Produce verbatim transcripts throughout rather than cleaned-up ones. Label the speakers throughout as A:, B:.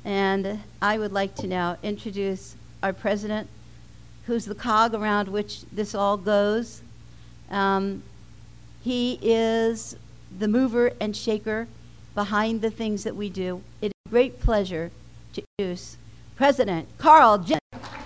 A: And I would like to now introduce our president, who's the cog around which this all goes. Um, he is the mover and shaker behind the things that we do. It is a great pleasure to introduce President Carl Jen.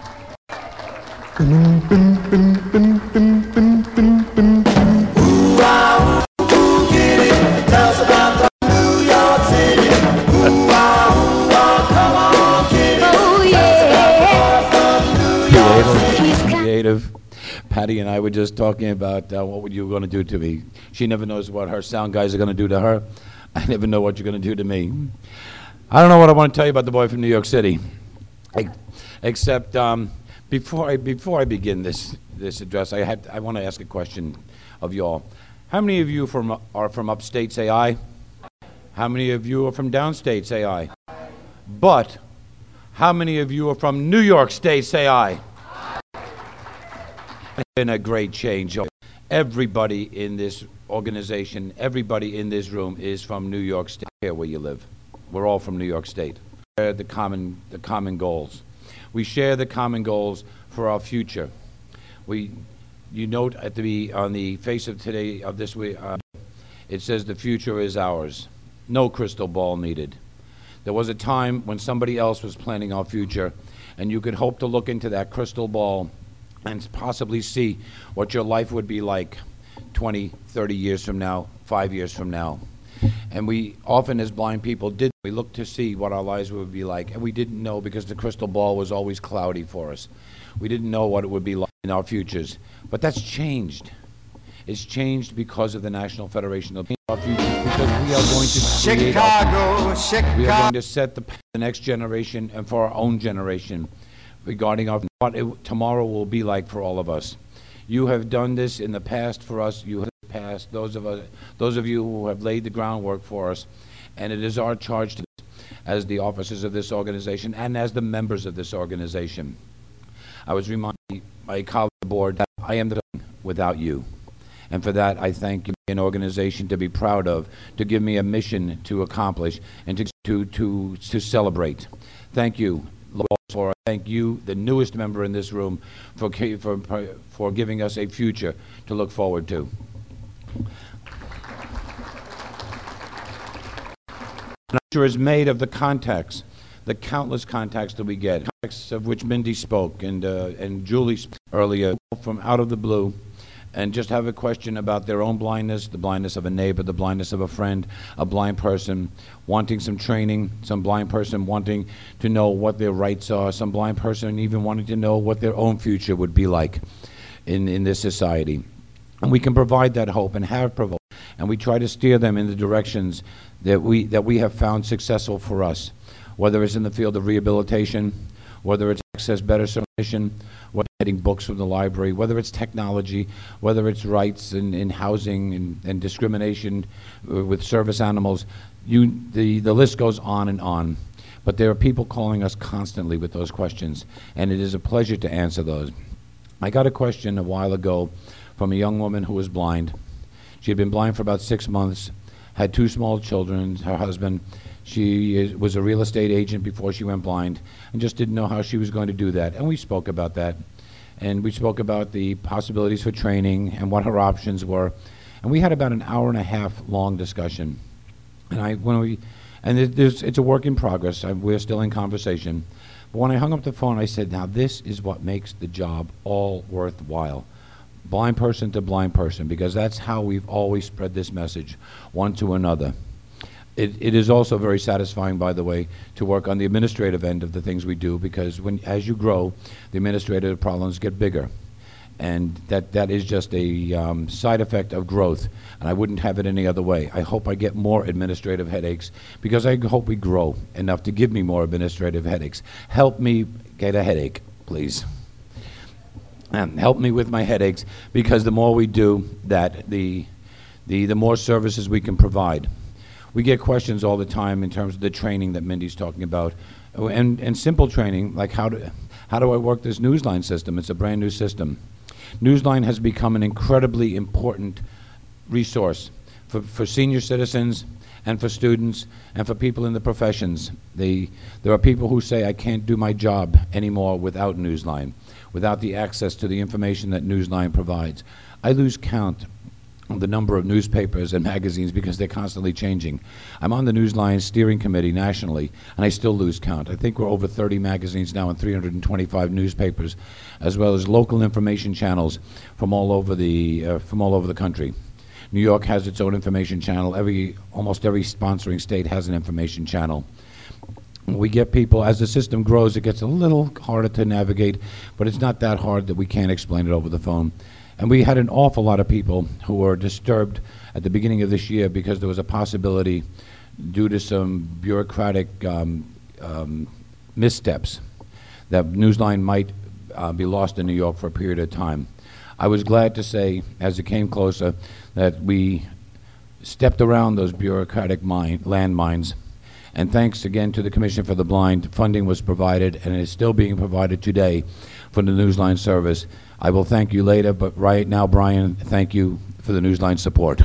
B: Creative. Patty and I were just talking about uh, what you were going to do to me. She never knows what her sound guys are going to do to her. I never know what you're going to do to me. I don't know what I want to tell you about the boy from New York City, I, except um, before I before I begin this this address, I had I want to ask a question of y'all. How many of you from are from upstate? Say aye. How many of you are from downstate? Say aye. But how many of you are from New York State? Say aye. It's been a great change. Everybody in this organization, everybody in this room is from New York State. Here where you live. We're all from New York State. We share the common, the common goals. We share the common goals for our future. We, you note at the on the face of today of this week, uh, it says the future is ours. No crystal ball needed. There was a time when somebody else was planning our future, and you could hope to look into that crystal ball and possibly see what your life would be like twenty, thirty years from now, five years from now. And we often as blind people did, we looked to see what our lives would be like, and we didn't know because the crystal ball was always cloudy for us. We didn't know what it would be like in our futures. But that's changed. It's changed because of the National Federation of our futures, because we are going to create
C: Chicago,
B: our,
C: Chicago.
B: We are going to set the, the next generation and for our own generation regarding our, what it, tomorrow will be like for all of us. You have done this in the past for us. You have past those of us, those of you who have laid the groundwork for us, and it is our charge to, as the officers of this organization and as the members of this organization. I was reminded by my colleague on the board that I am the without you, and for that I thank you, an organization to be proud of, to give me a mission to accomplish and to to to, to celebrate. Thank you. For thank you, the newest member in this room, for for for giving us a future to look forward to. The future is made of the contacts, the countless contacts that we get, contacts of which Mindy spoke and uh, and Julie spoke earlier, from out of the blue, and just have a question about their own blindness, the blindness of a neighbor, the blindness of a friend, a blind person wanting some training, some blind person wanting to know what their rights are, some blind person even wanting to know what their own future would be like in, in this society. And we can provide that hope and have provided, and we try to steer them in the directions that we that we have found successful for us, whether it's in the field of rehabilitation, whether it's access better information, whether it's getting books from the library, whether it's technology, whether it's rights in, in housing and, and discrimination uh, with service animals. You, the, the list goes on and on. But there are people calling us constantly with those questions, and it is a pleasure to answer those. I got a question a while ago from a young woman who was blind. She had been blind for about six months, had two small children, her husband. She is, was a real estate agent before she went blind, and just didn't know how she was going to do that. And we spoke about that. And we spoke about the possibilities for training and what her options were. And we had about an hour and a half long discussion. And I, when we, and it, there's, it's a work in progress. I, we're still in conversation. But when I hung up the phone, I said, now this is what makes the job all worthwhile. Blind person to blind person, because that's how we've always spread this message, one to another. It, it is also very satisfying, by the way, to work on the administrative end of the things we do, because when, as you grow, the administrative problems get bigger. And that, that is just a um, side effect of growth, and I wouldn't have it any other way. I hope I get more administrative headaches, because I hope we grow enough to give me more administrative headaches. Help me get a headache, please. And help me with my headaches, because the more we do that, the, the, the more services we can provide. We get questions all the time in terms of the training that Mindy's talking about, and, and simple training, like how do, how do I work this Newsline system? It's a brand new system. Newsline has become an incredibly important resource for, for senior citizens and for students and for people in the professions. They, there are people who say, I can't do my job anymore without Newsline, without the access to the information that Newsline provides. I lose count of the number of newspapers and magazines because they're constantly changing. I'm on the Newsline steering committee nationally, and I still lose count. I think we're over thirty magazines now and three hundred twenty-five newspapers, as well as local information channels from all over the uh, from all over the country. New York has its own information channel. Every almost every sponsoring state has an information channel. We get people, as the system grows, it gets a little harder to navigate, but it's not that hard that we can't explain it over the phone. And we had an awful lot of people who were disturbed at the beginning of this year because there was a possibility, due to some bureaucratic um, um, missteps, that Newsline might uh, be lost in New York for a period of time. I was glad to say, as it came closer, that we stepped around those bureaucratic mine, landmines. And thanks again to the Commission for the Blind, funding was provided and is still being provided today for the Newsline service. I will thank you later, but right now, Brian, thank you for the Newsline support.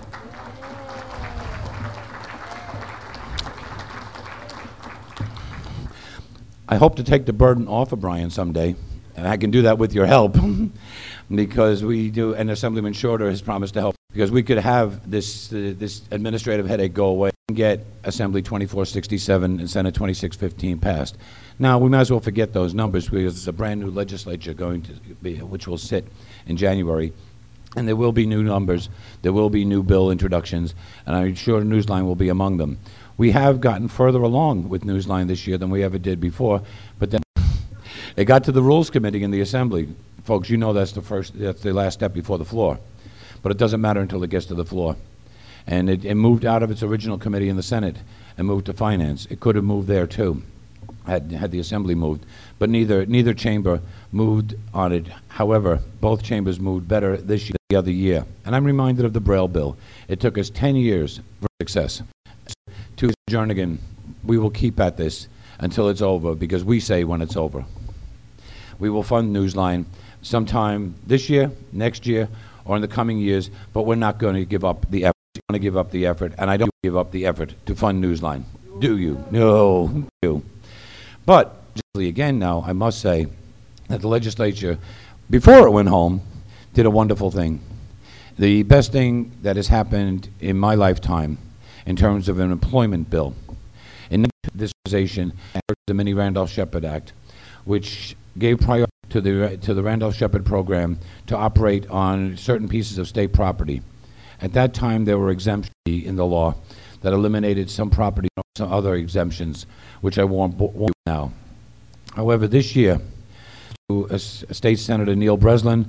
B: I hope to take the burden off of Brian someday, and I can do that with your help, because we do, and Assemblyman Shorter has promised to help, because we could have this uh, this administrative headache go away and get Assembly twenty-four sixty-seven and Senate twenty-six fifteen passed. Now, we might as well forget those numbers, because it's a brand new legislature going to be, which will sit in January, and there will be new numbers, there will be new bill introductions, and I'm sure Newsline will be among them. We have gotten further along with Newsline this year than we ever did before, but then it got to the Rules Committee in the Assembly. Folks, you know that's the first, that's the last step before the floor, but it doesn't matter until it gets to the floor. And it, it moved out of its original committee in the Senate and moved to Finance. It could have moved there too, had had the Assembly moved, but neither neither chamber moved on it. However, both chambers moved better this year than the other year. And I'm reminded of the Braille bill. It took us ten years for success. To Jernigan, we will keep at this until it's over, because we say when it's over. We will fund Newsline sometime this year, next year, or in the coming years, but we're not going to give up the effort. I want to give up the effort, and I don't give up the effort to fund Newsline. Do you? No. Do. But, again now, I must say that the legislature, before it went home, did a wonderful thing. The best thing that has happened in my lifetime in terms of an employment bill, in this organization, the Mini Randolph-Shepard Act, which gave priority to the, to the Randolph-Shepard program to operate on certain pieces of state property. At that time, there were exemptions in the law that eliminated some property and some other exemptions, which I won't warn now. However, this year, to a, a State Senator Neil Breslin,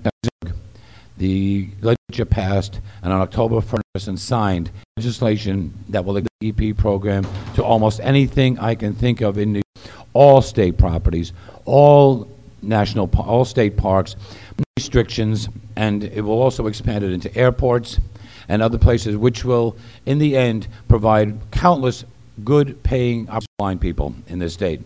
B: the legislature passed, and on October first and signed legislation that will extend the E P program to almost anything I can think of in New York, all state properties, all national, all state parks, restrictions, and it will also expand it into airports and other places, which will, in the end, provide countless good-paying blind people in this state.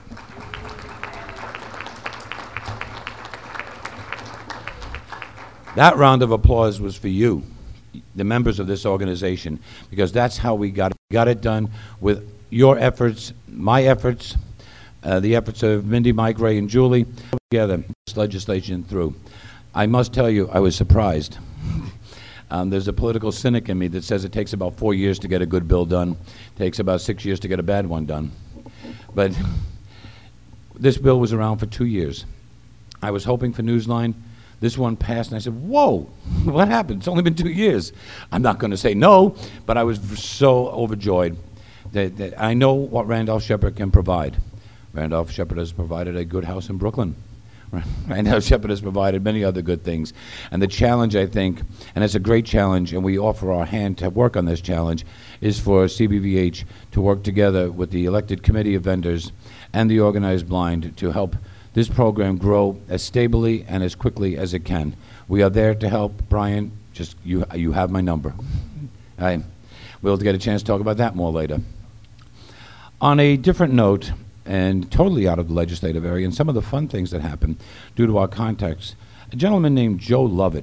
B: That round of applause was for you, the members of this organization, because that's how we got it. We got it done with your efforts, my efforts, uh, the efforts of Mindy, Mike, Ray, and Julie, together, this legislation through. I must tell you, I was surprised. Um, there's a political cynic in me that says it takes about four years to get a good bill done, takes about six years to get a bad one done. But this bill was around for two years. I was hoping for Newsline. This one passed, and I said, whoa, what happened? It's only been two years. I'm not going to say no, but I was so overjoyed that, that I know what Randolph-Shepard can provide. Randolph-Shepard has provided a good house in Brooklyn. Randolph-Shepard has provided many other good things. And the challenge, I think, and it's a great challenge, and we offer our hand to work on this challenge, is for C B V H to work together with the elected committee of vendors and the organized blind to help this program grow as stably and as quickly as it can. We are there to help. Brian, just you, you have my number. I, we'll get a chance to talk about that more later. On a different note, and totally out of the legislative area, and some of the fun things that happen due to our contacts, a gentleman named Joe Lovett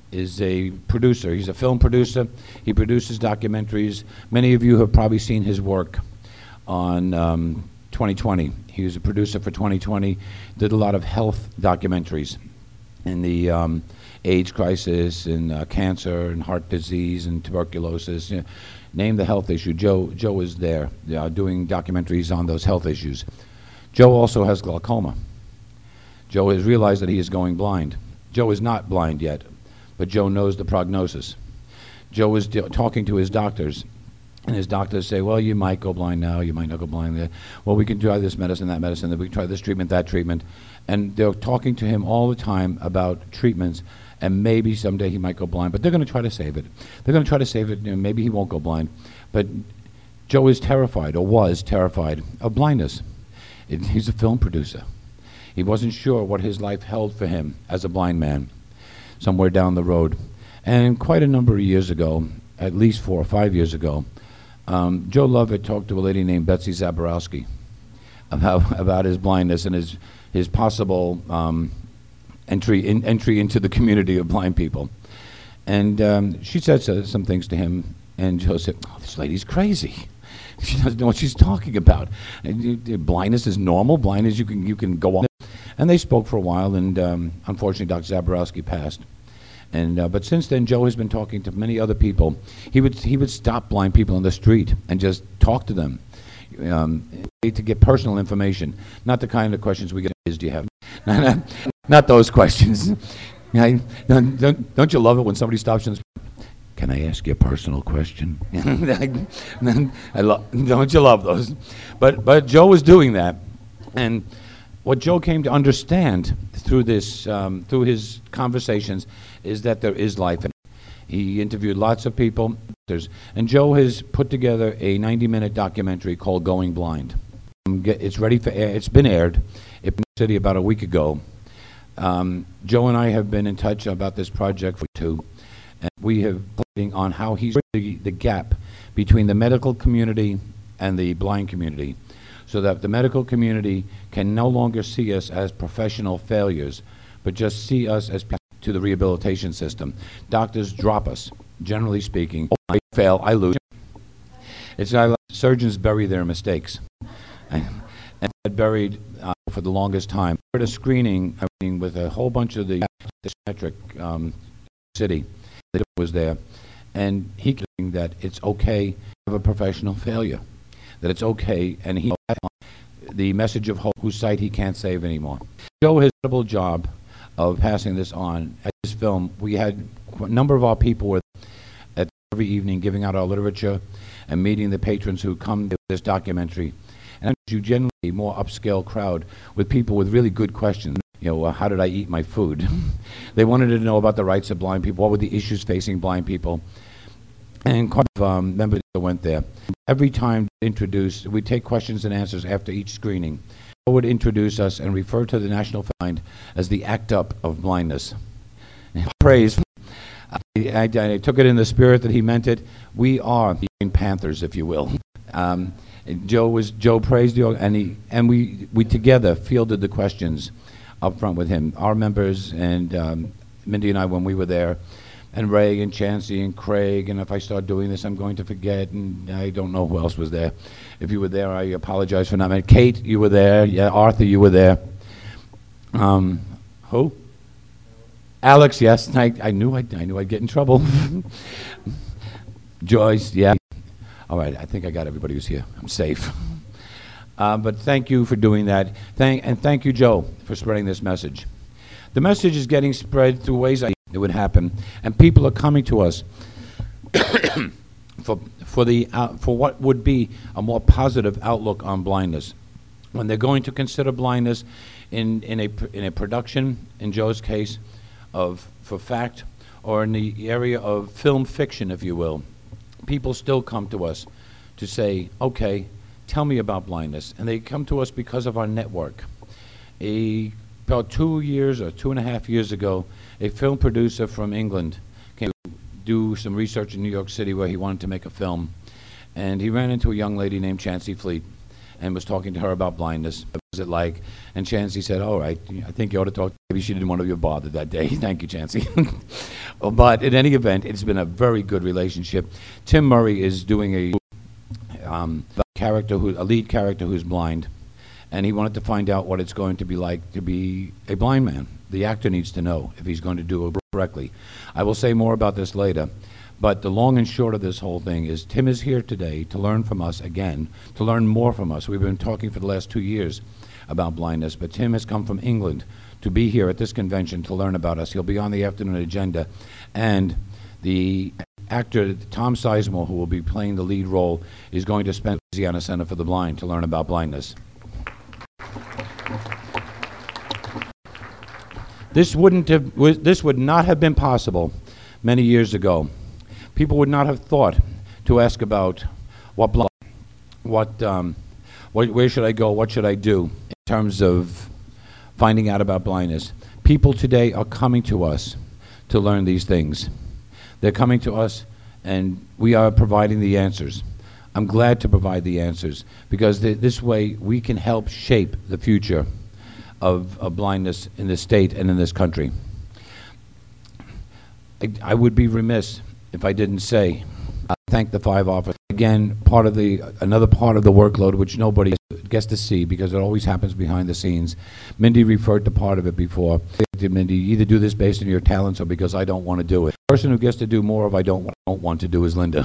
B: is a producer. He's a film producer. He produces documentaries. Many of you have probably seen his work on um, twenty twenty. He was a producer for twenty twenty, did a lot of health documentaries in the um, AIDS crisis and uh, cancer and heart disease and tuberculosis. You know, name the health issue. Joe Joe is there uh, doing documentaries on those health issues. Joe also has glaucoma. Joe has realized that he is going blind. Joe is not blind yet, but Joe knows the prognosis. Joe is d- talking to his doctors, and his doctors say, well, you might go blind now, you might not go blind there. Well, we can try this medicine, that medicine, then we can try this treatment, that treatment. And they're talking to him all the time about treatments, and maybe someday he might go blind, but they're going to try to save it. They're going to try to save it, you know, maybe he won't go blind. But Joe is terrified, or was terrified, of blindness. It, he's a film producer. He wasn't sure what his life held for him as a blind man, somewhere down the road. And quite a number of years ago, at least four or five years ago, um, Joe Lovett talked to a lady named Betsy Zaborowski about, about his blindness and his, his possible um, entry, in, entry into the community of blind people. And um, she said so, some things to him, and Joe said, oh, this lady's crazy. She doesn't know what she's talking about. And you, blindness is normal. Blindness, you can, you can go on. And they spoke for a while, and um, unfortunately, Doctor Zaborowski passed. And uh, but since then, Joe has been talking to many other people. He would he would stop blind people on the street and just talk to them, um, to get personal information, not the kind of questions we get. Is do you have? not, not those questions. I, don't, don't, don't you love it when somebody stops you and says, can I ask you a personal question? I lo- don't you love those? But but Joe was doing that, and what Joe came to understand through this, um, through his conversations, is that there is life. He interviewed lots of people, and Joe has put together a ninety-minute documentary called Going Blind. It's ready for air. It's been aired in the city about a week ago. Um, Joe and I have been in touch about this project for two, and we have been on how he's the, the gap between the medical community and the blind community, so that the medical community can no longer see us as professional failures, but just see us as to the rehabilitation system. Doctors drop us, generally speaking. I fail, I lose. It's not like surgeons bury their mistakes. And, and I buried uh, for the longest time. I did a screening I mean, with a whole bunch of the metric um, city that was there, and he claimed that it's okay to have a professional failure, that it's okay, and he the message of hope, whose sight he can't save anymore. Joe has a incredible job of passing this on. At this film, we had a number of our people were at every evening giving out our literature and meeting the patrons who come to this documentary. And you generally a more upscale crowd with people with really good questions. You know, uh, how did I eat my food? They wanted to know about the rights of blind people. What were the issues facing blind people? And quite a um, members went there. Every time introduced, we take questions and answers after each screening. Joe would introduce us and refer to the National Find as the act up of blindness. And praise. I, I, I took it in the spirit that he meant it. We are the Panthers, if you will. Um, Joe was Joe praised the and he and we we together fielded the questions up front with him. Our members and um, Mindy and I when we were there. And Ray and Chancey and Craig, and if I start doing this, I'm going to forget, and I don't know who else was there. If you were there, I apologize for not. Kate, you were there. Yeah, Arthur, you were there. Um, who? Alex, yes. I, I knew I'd, I knew I'd get in trouble. Joyce, yeah. All right, I think I got everybody who's here. I'm safe. Uh, but thank you for doing that. Thank and thank you, Joe, for spreading this message. The message is getting spread through ways I it would happen, and people are coming to us for for the uh, for what would be a more positive outlook on blindness. When they're going to consider blindness in in a in a production, in Joe's case, of for fact, or in the area of film fiction, if you will, people still come to us to say, okay, tell me about blindness, and they come to us because of our network. A About two years or two and a half years ago, a film producer from England came to do some research in New York City where he wanted to make a film. And he ran into a young lady named Chancey Fleet. and was talking to her about blindness. What was it like? And Chancey said, all right, I think you ought to talk. Maybe she didn't want to be bothered that day. Thank you, Chancey. But in any event, it's been a very good relationship. Tim Murray is doing a um, character, who, a lead character who's blind, and he wanted to find out what it's going to be like to be a blind man. The actor needs to know if he's going to do it correctly. I will say more about this later. But the long and short of this whole thing is Tim is here today to learn from us again, to learn more from us. We've been talking for the last two years about blindness, but Tim has come from England to be here at this convention to learn about us. He'll be on the afternoon agenda. And the actor, Tom Sizemore, who will be playing the lead role, is going to spend Louisiana Center for the Blind to learn about blindness. This wouldn't have, this would not have been possible many years ago. People would not have thought to ask about what, bl- what, um, what, where should I go, what should I do in terms of finding out about blindness. People today are coming to us to learn these things. They're coming to us, and we are providing the answers. I'm glad to provide the answers, because th- this way we can help shape the future of, of blindness in this state and in this country. I, I would be remiss if I didn't say, I thank the five officers. Again, part of the, another part of the workload which nobody gets to see because it always happens behind the scenes. Mindy referred to part of it before. Mindy, either do this based on your talents or because I don't want to do it. The person who gets to do more of I don't, don't want to do is Linda.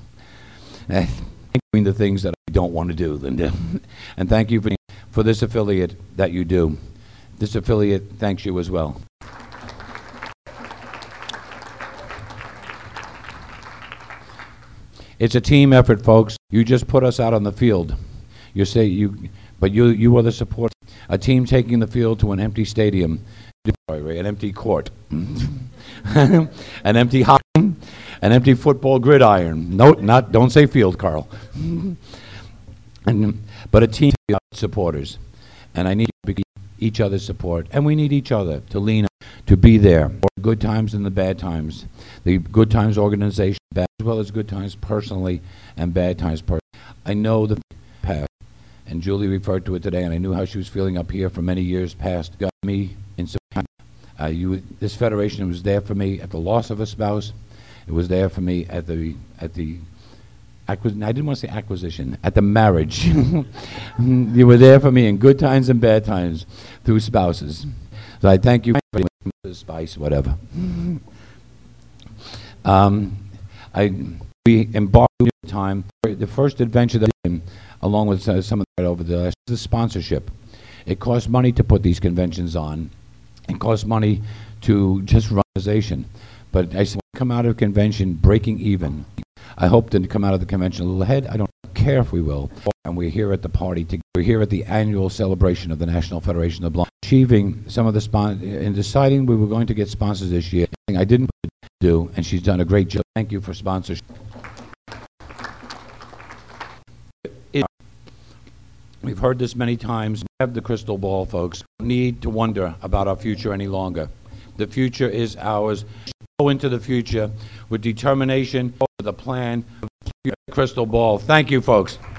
B: Doing the things that I don't want to do, Linda. And thank you for, for this affiliate that you do. This affiliate thanks you as well. It's a team effort, folks. You just put us out on the field. You say you, but you you are the support. A team taking the field to an empty stadium, an empty court, an empty hockey, an empty football gridiron. No, not don't say field, Carl. And but a team of supporters, and I need each other's support, and we need each other to lean on, to be there for the good times and the bad times. The good times organization, bad, as well as good times personally and bad times personally. I know the past, and Julie referred to it today, and I knew how she was feeling up here for many years past. Got me in September. Uh, you, this federation was there for me at the loss of a spouse. It was there for me at the at the acquisition. I didn't want to say acquisition. At the marriage, you were there for me in good times and bad times through spouses. So I thank you for the spice, whatever. Um, I we embarked on the time. The first adventure that I did, along with uh, some of that over the last, the sponsorship. It costs money to put these conventions on. It costs money to just run the organization. But I come out of a convention breaking even. I hope to come out of the convention a little ahead. I don't care if we will. And we're here at the party. To, we're here at the annual celebration of the National Federation of the Blind. Achieving some of the spon- in deciding we were going to get sponsors this year. I didn't do, and she's done a great job. Thank you for sponsorship. It, we've heard this many times. We have the crystal ball, folks. We don't need to wonder about our future any longer. The future is ours. Go into the future with determination, with a plan, crystal ball. Thank you, folks.